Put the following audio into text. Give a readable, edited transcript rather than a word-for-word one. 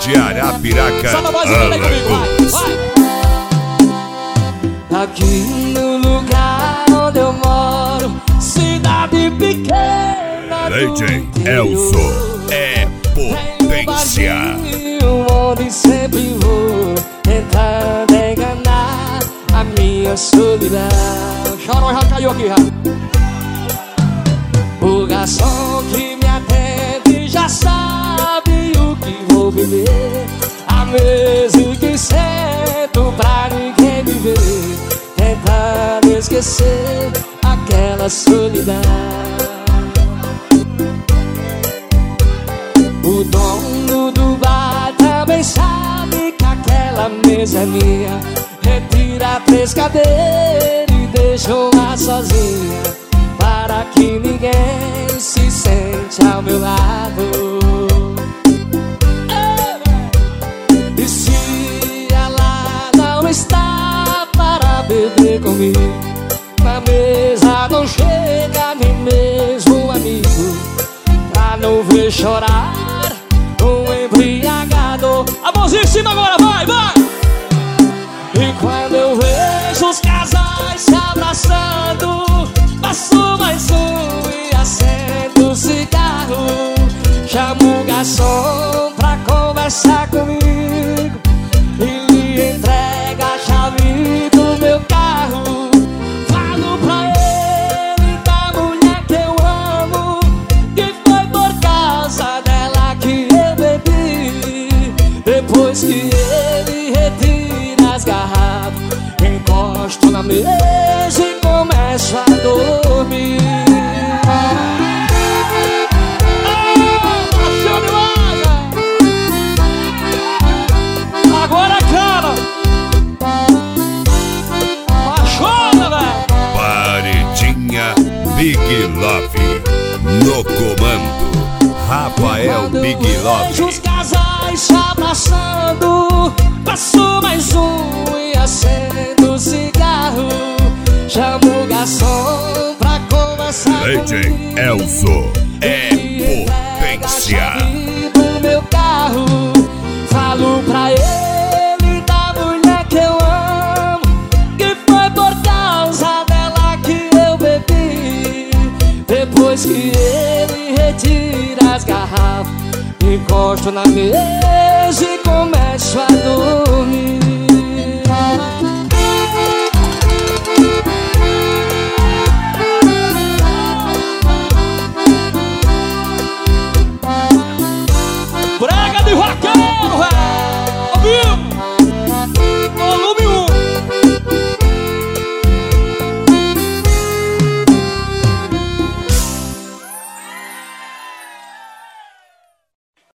de Arapiraca, Alagoas. Aqui no lugar onde eu moro, cidade pequena DJ Elzo é potência. Onde sempre vou tentando enganar a minha solidão. Chorão já caiu aqui já. O garçom que me atende já sabe o que vou beber. A mesa que sento pra ninguém me ver, tentando esquecer aquela solidão. O dono do bar também sabe que aquela mesa é minha. Retira 3 cadeiras e deixa lá sozinha, para que ninguém se sente ao meu lado. E se ela não está para beber comigo, na mesa não chega nem mesmo um amigo, pra não ver chorar um embriagado. A mãozinha em cima agora, vai, vai! E quando eu vejo os casais se abraçando, passo mais um e acendo o cigarro. Chamo o garçom pra conversar comigo e lhe entrega a chave do meu carro. Falo pra ele da mulher que eu amo, que foi por causa dela que eu bebi. Depois que ele retira as garrafas, encosto na mesa e começo a dormir. Agora, cara, apaixona, velho. Paredinha Big Love no comando, Rafael Big Vejo os Love. casais se abraçando, passo mais um e acendo o cigarro. Chamo o garçom pra conversar DJ comigo. Elzo é E entrega a potência. chave do meu carro. Falo pra ele da mulher que eu amo, que foi por causa dela que eu bebi. Depois que ele retira as garrafas, encosto na mesa e começo a dormir. Brega de vaca!